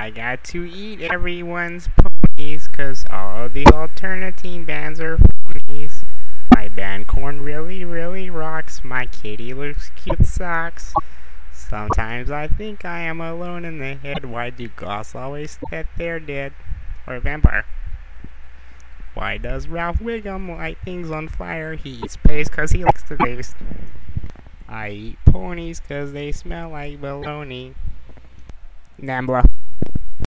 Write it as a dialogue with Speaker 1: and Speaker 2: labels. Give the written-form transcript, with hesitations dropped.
Speaker 1: I got to eat everyone's ponies, 'cause all the alternative bands are phonies. My band corn really, really rocks. My kitty looks cute socks. Sometimes I think I am alone in the head. Why do ghosts always that they're dead? Or vampire? Why does Ralph Wiggum light things on fire? He eats space 'cause he likes the taste. I eat ponies 'cause they smell like baloney. Nambla.